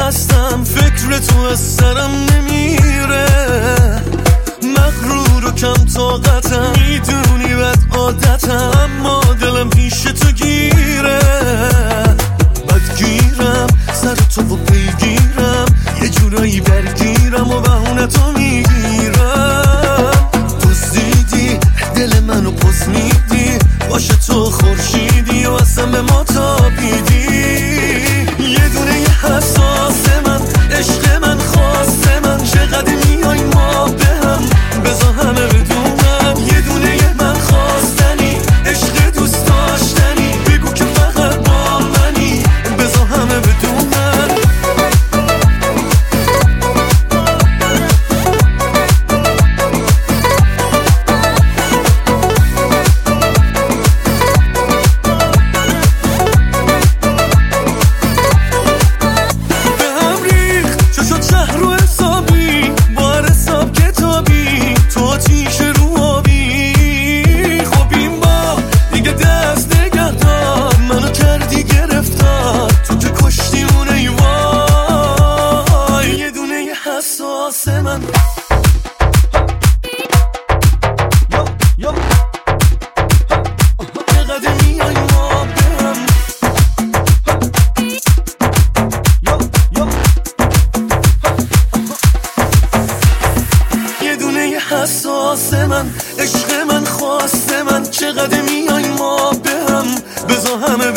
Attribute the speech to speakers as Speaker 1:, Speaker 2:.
Speaker 1: هستم، فکر تو از سرم نمیره. مغرور و کم طاقتم، میدونی بد عادتم، اما دلم پیش تو گیره. بدگیرم سر تو و پیگیرم، یه جورایی برگیرم و بهونه تو میگیرم. دزدیدی دل منو پس میدی، باشه تو خورشیدی و اصلا به ما تابیدی. یه دونه یه حساس من، عشق من، خواست من، چقدر میای ما به هم، بذار همه بدونن. یه دونه یه من خواستنی، عشق دوست داشتنی، بگو که فقط با منی، بذار همه بدونن. حساس من چقدر میای ما برم. یه دونه یه حساس من، عشق من، خواست من، چقدر میای ما برم، بذار همه